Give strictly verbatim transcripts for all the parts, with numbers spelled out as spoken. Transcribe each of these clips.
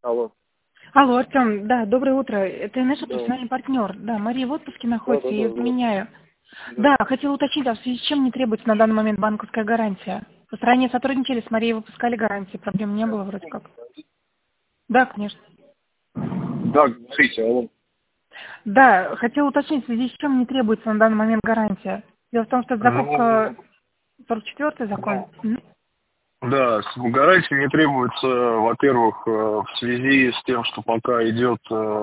Алло. Алло, Артем, да, доброе утро. Это наш Да. профессиональный партнер. Да, Мария в отпуске Да, находится, да, я ее да, да. заменяю. Да. Да, хотела уточнить, а в связи с чем не требуется на данный момент банковская гарантия? Вы ранее сотрудничали с Марией, выпускали гарантии, проблем не было вроде как. Да, конечно. Да, говорите, алло. Да, хотела уточнить, в связи с чем не требуется на данный момент гарантия? Дело в том, что это закупка Ну, сорок четвёртый закон. ну, Мгм. да, с- гарантии не требуется, во-первых, э, в связи с тем, что пока идет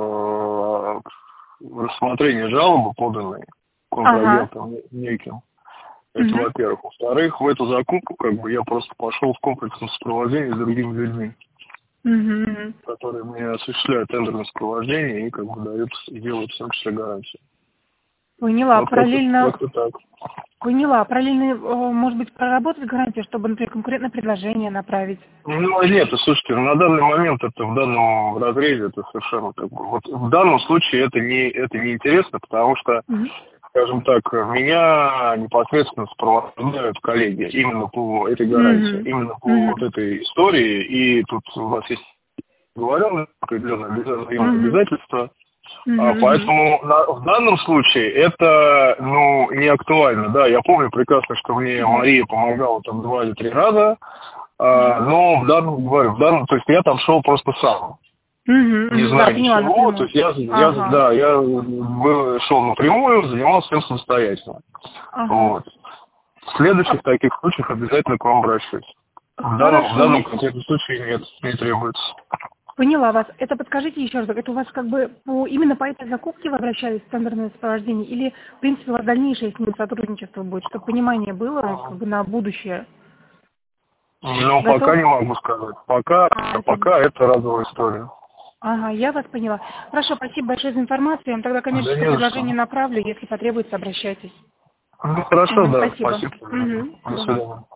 э, рассмотрение жалобы, поданной Ага. контрагентом неким. Это, Мгм. во-первых. Во-вторых, в эту закупку как бы я просто пошел в комплексном сопровождении с другими людьми, Мгм, мгм. которые мне осуществляют тендерное сопровождение и как бы дают и делают в том числе гарантию. Поняла. Вот как-то Параллельно, как-то так. поняла. Параллельно, э, может быть, проработать гарантию, чтобы, например, конкурентное предложение направить. Ну, нет, слушайте, на данный момент это в данном разрезе это совершенно как бы, вот в данном случае это не, это не интересно, потому что, Мгм. скажем так, меня непосредственно сопровождают коллеги именно по этой гарантии, Мгм. именно по вот Мгм. этой истории, и тут у нас есть договоренность, определенное взаимное Мгм. обязательство. А, Мгм. Мгм. Поэтому на- в данном случае это, ну, не актуально. Да, я помню прекрасно, что мне Да. Мария помогала там два или три раза, а, Ага. но в данном, говорю, в данном, то есть я там шел просто сам, Мгм. не Мгм. Да, знаю поняла ничего, то напрямую. есть я, я Ага. да, я был- шел напрямую, занимался всем самостоятельно. Ага. Вот. В следующих таких случаях обязательно к вам обращусь. В данном, в Хорошо. данном Мне конкретном случае нет, не требуется. поняла вас. Это подскажите еще раз, это у вас как бы по, именно по этой закупке вы обращались в тендерное сопровождение или, в принципе, у вас дальнейшее с ним сотрудничество будет, чтобы понимание было как бы на будущее? Но пока Готов? не могу сказать. Пока, А, пока это разовая история. ага, я вас поняла. Хорошо, спасибо большое за информацию. Я вам тогда Да коммерческое не за предложение что. направлю. Если потребуется, обращайтесь. Ну хорошо, Мгм, да, спасибо. спасибо. Мгм, До да. свидания.